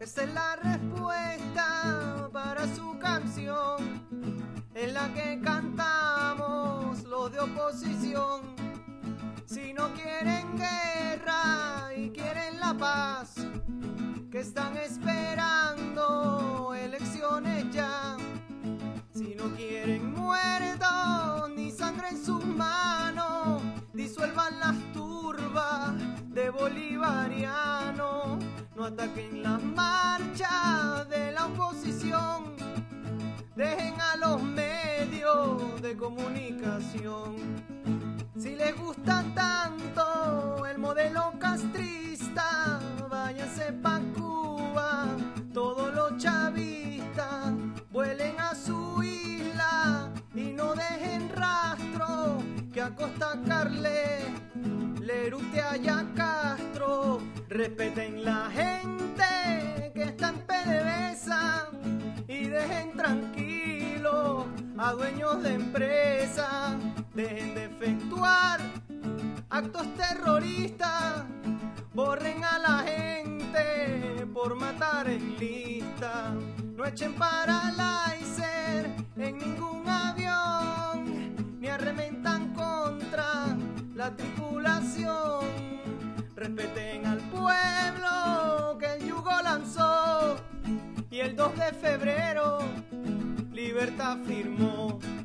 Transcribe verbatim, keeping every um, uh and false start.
Esa es la respuesta para su canción, en la que cantamos los de oposición. Si no quieren guerra y quieren la paz, que están esperando elecciones ya. Si no quieren muertos ni sangre en sus manos, disuelvan las turbas de bolivariano. No ataquen las marchas de la oposición, dejen a los medios de comunicación. Si les gusta tanto el modelo castrista, váyanse pa' Cuba, todos los chavistas, vuelen a su isla y no dejen rastro, que a Costa Carles le eructe allá Castro. Respeten la gente que está en PDVSA y dejen tranquilos a dueños de empresas. Dejen de efectuar actos terroristas, borren a la gente por matar en lista. No echen paralyzer en ningún avión, ni arrementan contra la tripulación. Respeten al pueblo que el yugo lanzó y el dos de febrero libertad firmó.